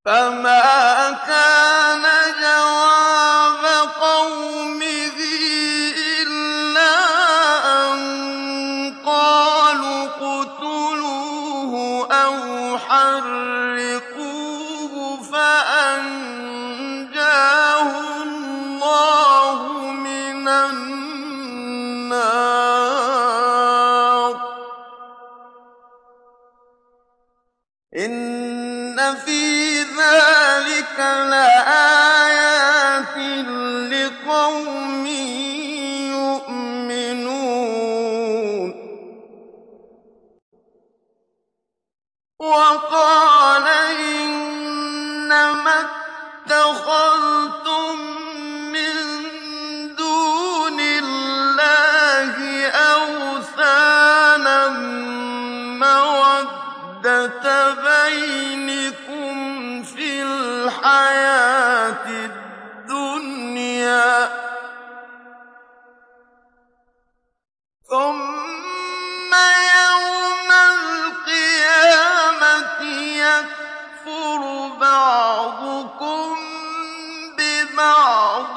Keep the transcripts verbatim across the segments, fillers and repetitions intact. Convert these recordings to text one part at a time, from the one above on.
فما كان جواب قومه إلا أن قالوا اقتلوه أو حرقوه فأنجاه الله من النار. إن في ذلك لآيات لقوم يؤمنون. وقال إنما اتخذتم من دون الله أوثانا مودة بينكم في الحياة الدنيا ثم يوم القيامة يكفر بعضكم ببعض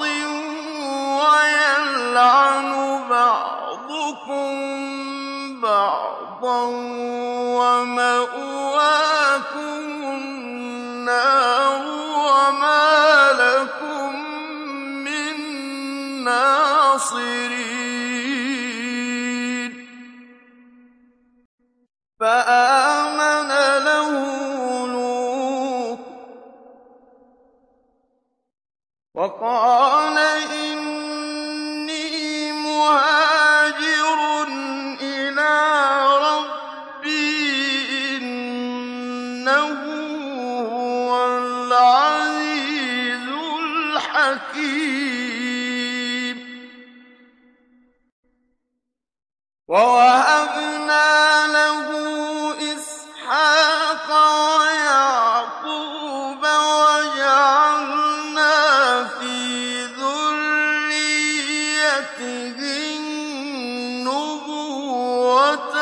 ويلعن بعضكم بعضا ومأواكم النار وما لكم من ناصرين. فآمن له لوط وقال إني مهاجر إلى ربي إنه هو العزيز الحكيم. ووهبنا له إسحاق ويعقوب وجعلنا في ذريته النبوة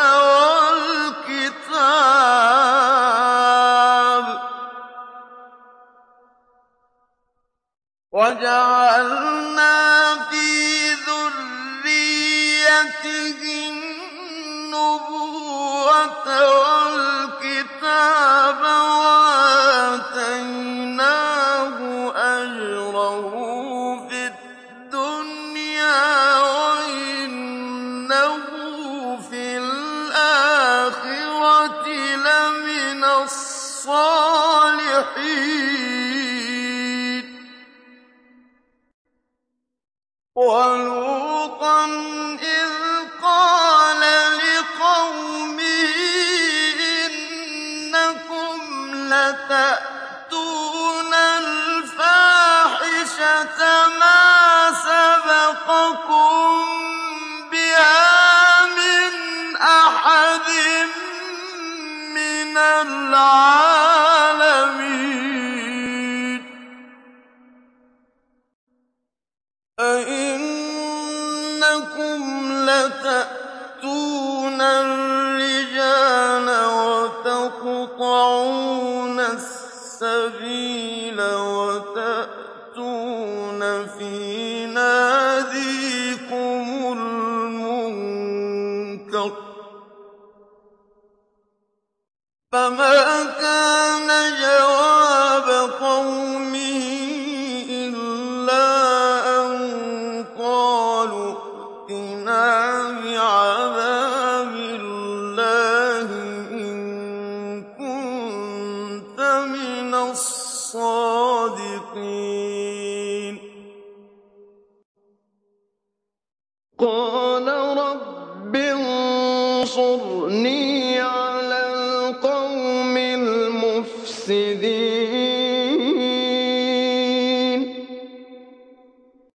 والكتاب وجعلنا في ذريته النبوة والكتاب وآتيناه أجره في الدنيا وإنه في الآخرة لمن الصالحين. ولوطا إذ قال لقومه إنكم لتأتون الفاحشة ما سبقكم بها من أحد من العالمين. أئنكم لتأتون الرجال وتقطعون السبيل وتأتون في ناديكم المنكر فما كان جواب قومه إلا أن قالوا ائتنا بعذاب الله إن كنت من الصادقين. قال رب انصرني على القوم المفسدين.